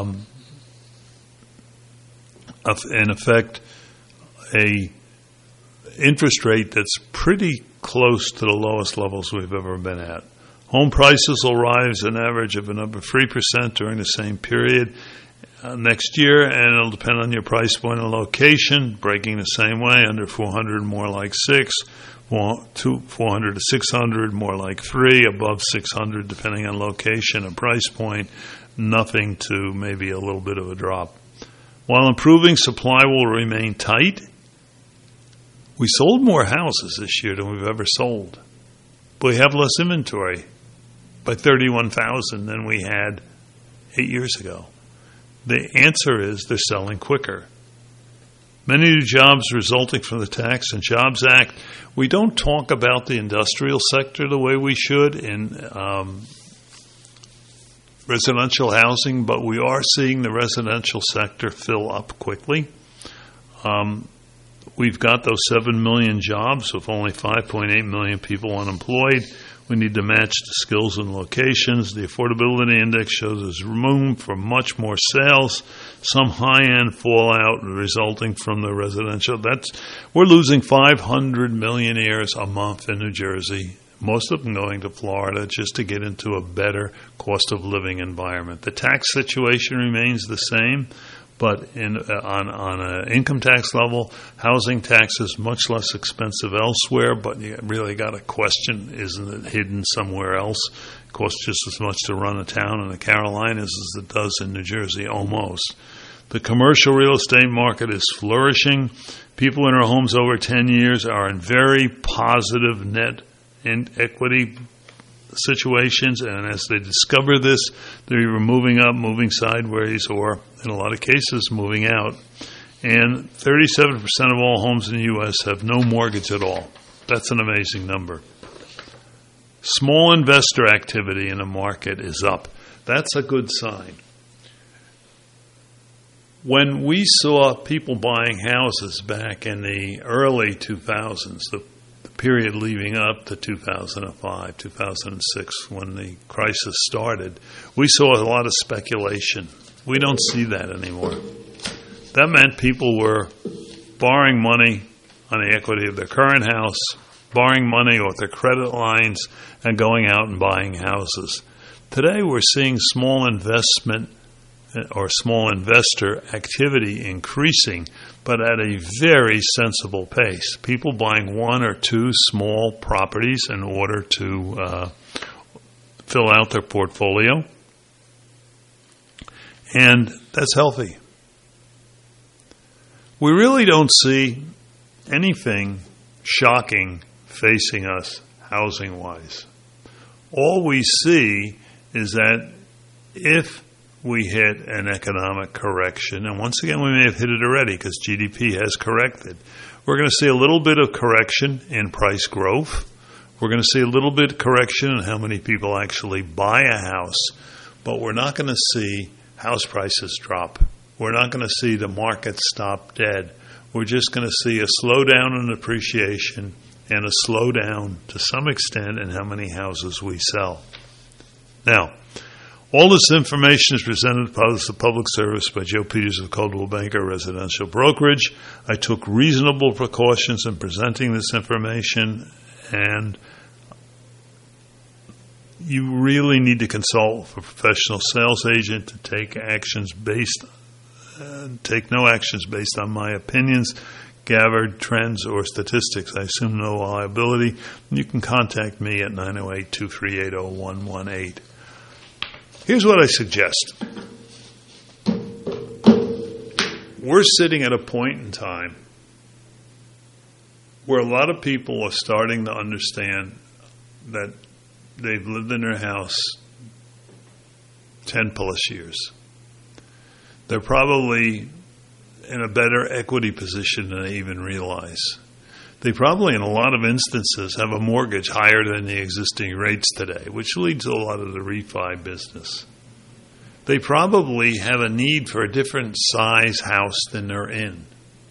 in effect, a interest rate that's pretty close to the lowest levels we've ever been at. Home prices will rise an average of another 3% during the same period next year, and it'll depend on your price point and location, breaking the same way, under 400, more like 6, 400 to 600, more like 3, above 600, depending on location and price point, nothing to maybe a little bit of a drop. While improving, supply will remain tight. We sold more houses this year than we've ever sold, but we have less inventory by 31,000 than we had 8 years ago. The answer is they're selling quicker. Many new jobs resulting from the Tax and Jobs Act. We don't talk about the industrial sector the way we should in residential housing, but we are seeing the residential sector fill up quickly. We've got those 7 million jobs with only 5.8 million people unemployed. We need to match the skills and locations. The affordability index shows there's room for much more sales. Some high-end fallout resulting from the residential. We're losing 500 millionaires a month in New Jersey, most of them going to Florida just to get into a better cost of living environment. The tax situation remains the same, but on an income tax level, housing tax is much less expensive elsewhere, but you really got to question, isn't it hidden somewhere else? It costs just as much to run a town in the Carolinas as it does in New Jersey, almost. The commercial real estate market is flourishing. People in their homes over 10 years are in very positive net equity situations, and as they discover this, they're either moving up, moving sideways, or in a lot of cases moving out. And 37% of all homes in the U.S. have no mortgage at all. That's an amazing number. Small investor activity in the market is up. That's a good sign. When we saw people buying houses back in the early 2000s, the period leading up to 2005, 2006, when the crisis started, we saw a lot of speculation. We don't see that anymore. That meant people were borrowing money on the equity of their current house, borrowing money off their credit lines, and going out and buying houses. Today we're seeing small investment or small investor activity increasing, but at a very sensible pace. People buying 1 or 2 small properties in order to fill out their portfolio, and that's healthy. We really don't see anything shocking facing us housing-wise. All we see is that if we hit an economic correction, and once again we may have hit it already because GDP has corrected, we're going to see a little bit of correction in price growth. We're going to see a little bit of correction in how many people actually buy a house, but we're not going to see house prices drop. We're not going to see the market stop dead. We're just going to see a slowdown in appreciation and a slowdown to some extent in how many houses we sell. Now, all this information is presented as a public service by Joe Peters of Coldwell Banker Residential Brokerage. I took reasonable precautions in presenting this information, and you really need to consult with a professional sales agent to take no actions based on my opinions, gathered trends, or statistics. I assume no liability. You can contact me at 908-238-0118. Here's what I suggest. We're sitting at a point in time where a lot of people are starting to understand that they've lived in their house 10 plus years. They're probably in a better equity position than they even realize. They probably, in a lot of instances, have a mortgage higher than the existing rates today, which leads to a lot of the refi business. They probably have a need for a different size house than they're in.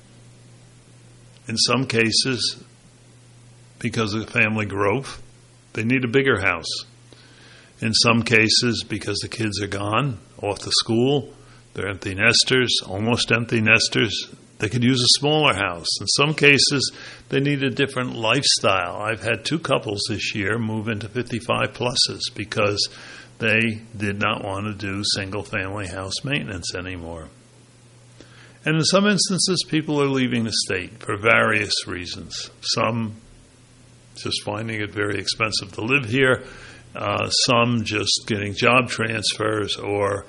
In some cases, because of family growth, they need a bigger house. In some cases, because the kids are gone, off to school, they're empty nesters, almost empty nesters, they could use a smaller house. In some cases, they need a different lifestyle. I've had 2 couples this year move into 55 pluses because they did not want to do single-family house maintenance anymore. And in some instances, people are leaving the state for various reasons. Some just finding it very expensive to live here, some just getting job transfers, or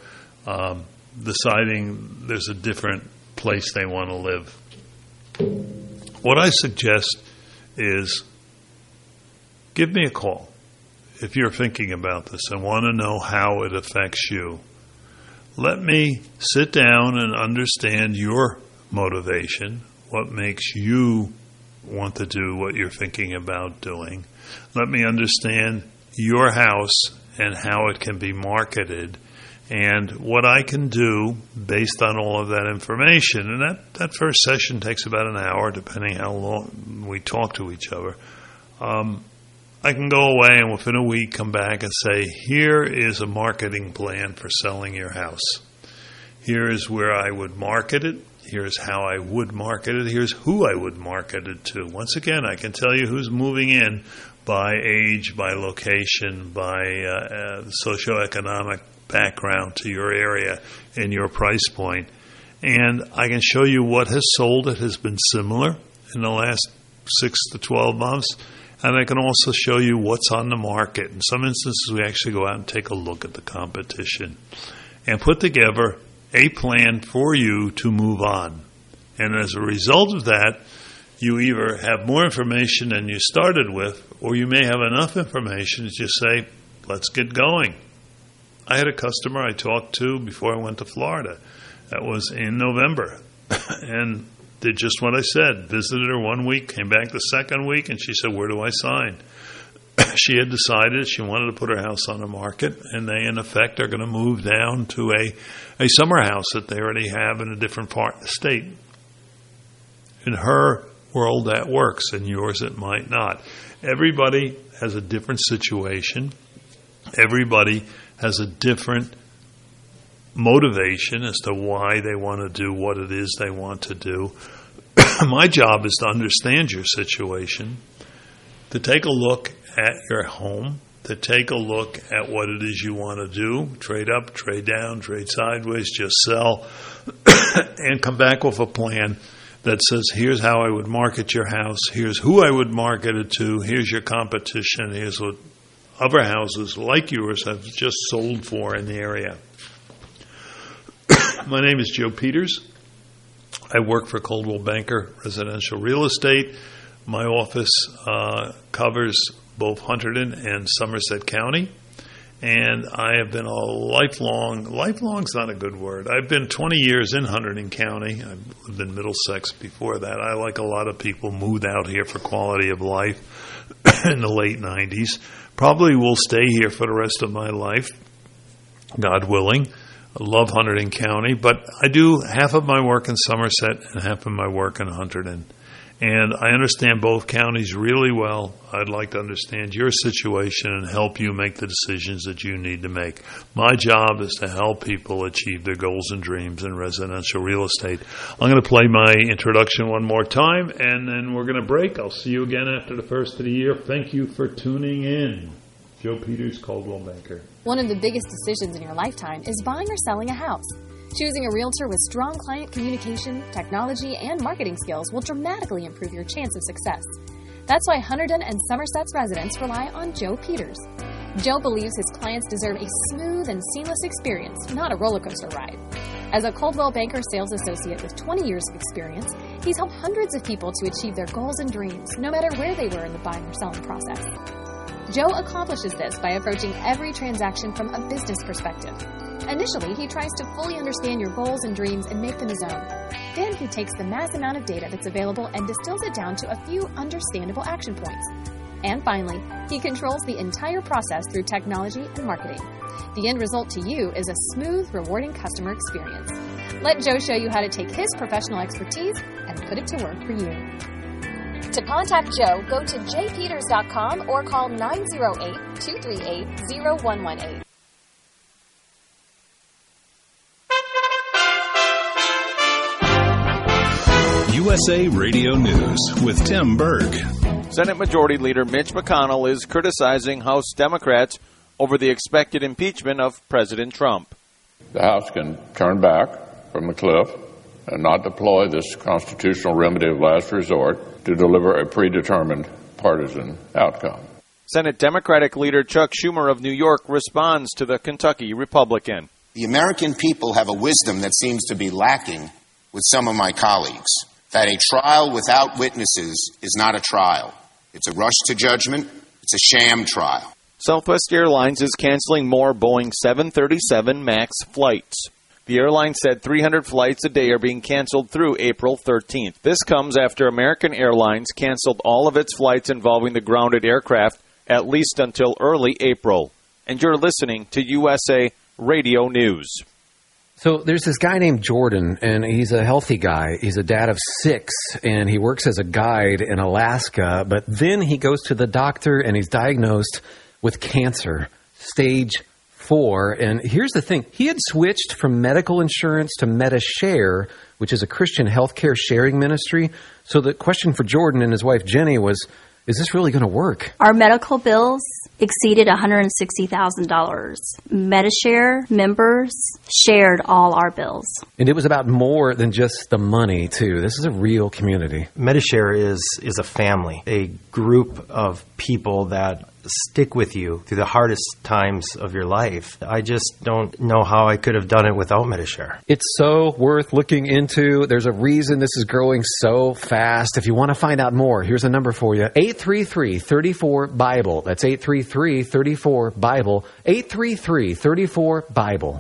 deciding there's a different place they want to live. What I suggest is give me a call if you're thinking about this and want to know how it affects you. Let me sit down and understand your motivation, what makes you want to do what you're thinking about doing. Let me understand your house and how it can be marketed, and what I can do based on all of that information. And that first session takes about an hour, depending how long we talk to each other. I can go away and within a week come back and say, here is a marketing plan for selling your house. Here is where I would market it. Here's how I would market it. Here's who I would market it to. Once again, I can tell you who's moving in by age, by location, by socioeconomic background to your area and your price point. And I can show you what has sold that has been similar in the last 6 to 12 months. And I can also show you what's on the market. In some instances, we actually go out and take a look at the competition and put together a plan for you to move on. And as a result of that, you either have more information than you started with, or you may have enough information to just say, let's get going. I had a customer I talked to before I went to Florida. That was in November. And did just what I said. Visited her 1 week, came back the second week, and she said, where do I sign? She had decided she wanted to put her house on the market, and they, in effect, are going to move down to a summer house that they already have in a different part of the state. In her world, that works. In yours, it might not. Everybody has a different situation. Everybody has a different motivation as to why they want to do what it is they want to do. My job is to understand your situation, to take a look at your home, to take a look at what it is you want to do, trade up, trade down, trade sideways, just sell, and come back with a plan that says, here's how I would market your house, here's who I would market it to, here's your competition, here's what other houses like yours have just sold for in the area. My name is Joe Peters. I work for Coldwell Banker Residential Real Estate. My office covers both Hunterdon and Somerset County. And I have been a lifelong's not a good word. I've been 20 years in Hunterdon County. I've lived in Middlesex before that. I, like a lot of people, moved out here for quality of life in the late 90s. Probably will stay here for the rest of my life, God willing. I love Hunterdon County, but I do half of my work in Somerset and half of my work in Hunterdon. And I understand both counties really well. I'd like to understand your situation and help you make the decisions that you need to make. My job is to help people achieve their goals and dreams in residential real estate. I'm going to play my introduction one more time, and then we're going to break. I'll see you again after the first of the year. Thank you for tuning in. Joe Peters, Coldwell Banker. One of the biggest decisions in your lifetime is buying or selling a house. Choosing a realtor with strong client communication, technology, and marketing skills will dramatically improve your chance of success. That's why Hunterdon and Somerset's residents rely on Joe Peters. Joe believes his clients deserve a smooth and seamless experience, not a roller coaster ride. As a Coldwell Banker sales associate with 20 years of experience, he's helped hundreds of people to achieve their goals and dreams, no matter where they were in the buying or selling process. Joe accomplishes this by approaching every transaction from a business perspective. Initially, he tries to fully understand your goals and dreams and make them his own. Then he takes the mass amount of data that's available and distills it down to a few understandable action points. And finally, he controls the entire process through technology and marketing. The end result to you is a smooth, rewarding customer experience. Let Joe show you how to take his professional expertise and put it to work for you. To contact Joe, go to jpeters.com or call 908-238-0118. USA Radio News with Tim Berg. Senate Majority Leader Mitch McConnell is criticizing House Democrats over the expected impeachment of President Trump. The House can turn back from the cliff and not deploy this constitutional remedy of last resort to deliver a predetermined partisan outcome. Senate Democratic Leader Chuck Schumer of New York responds to the Kentucky Republican. The American people have a wisdom that seems to be lacking with some of my colleagues, that a trial without witnesses is not a trial. It's a rush to judgment. It's a sham trial. Southwest Airlines is canceling more Boeing 737 MAX flights. The airline said 300 flights a day are being canceled through April 13th. This comes after American Airlines canceled all of its flights involving the grounded aircraft at least until early April. And you're listening to USA Radio News. So there's this guy named Jordan, and he's a healthy guy. He's a dad of 6, and he works as a guide in Alaska. But then he goes to the doctor, and he's diagnosed with cancer, stage 4. And here's the thing. He had switched from medical insurance to MediShare, which is a Christian healthcare sharing ministry. So the question for Jordan and his wife Jenny was, is this really going to work? Our medical bills exceeded $160,000. MediShare members shared all our bills. And it was about more than just the money, too. This is a real community. MediShare is a family, a group of people that stick with you through the hardest times of your life. I just don't know how I could have done it without MediShare. It's so worth looking into. There's a reason this is growing so fast. If you want to find out more, here's a number for you. 833-34-BIBLE. That's 833-34-BIBLE. 833-34-BIBLE.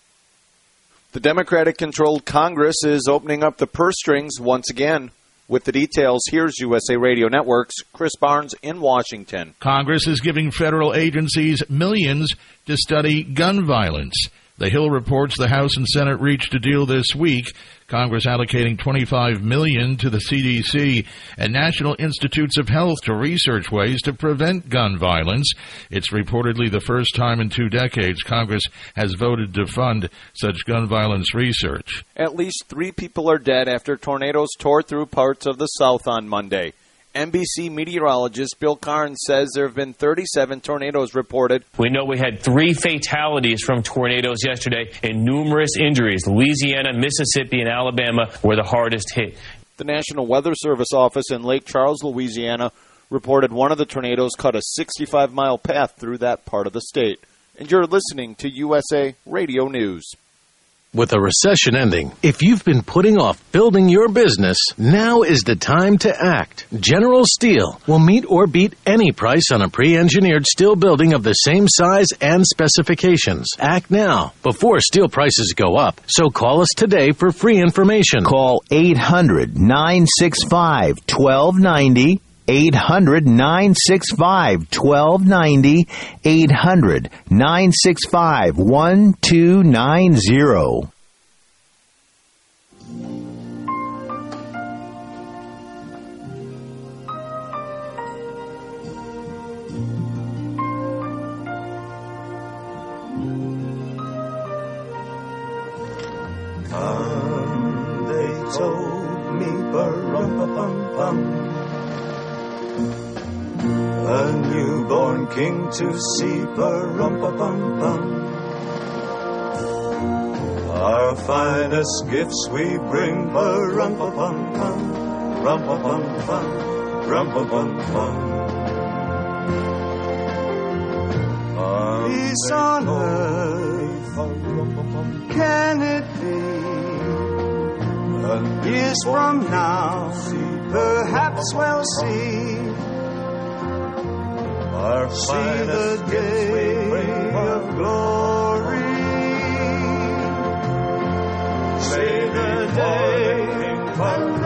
The Democratic-controlled Congress is opening up the purse strings once again. With the details, here's USA Radio Network's Chris Barnes in Washington. Congress is giving federal agencies millions to study gun violence. The Hill reports the House and Senate reached a deal this week, Congress allocating $25 million to the CDC and National Institutes of Health to research ways to prevent gun violence. It's reportedly the first time in 2 decades Congress has voted to fund such gun violence research. At least 3 people are dead after tornadoes tore through parts of the South on Monday. NBC meteorologist Bill Carnes says there have been 37 tornadoes reported. We know we had 3 fatalities from tornadoes yesterday and numerous injuries. Louisiana, Mississippi, and Alabama were the hardest hit. The National Weather Service office in Lake Charles, Louisiana, reported one of the tornadoes cut a 65-mile path through that part of the state. And you're listening to USA Radio News. With a recession ending, if you've been putting off building your business, now is the time to act. General Steel will meet or beat any price on a pre-engineered steel building of the same size and specifications. Act now, before steel prices go up. So call us today for free information. Call 800-965-1290. 800-965-1290, 800-965-1290. Come, they told me, ba-rum-pa-pum-pum, a newborn king to see, ba-rum-pa-pum-pum. Our finest gifts we bring, ba-rum-pa-pum-pum, rum-pa-pum-pum, rum-pa-pum-pum. Peace on earth, can it be? Years from now, perhaps we'll see the day of glory. See the day of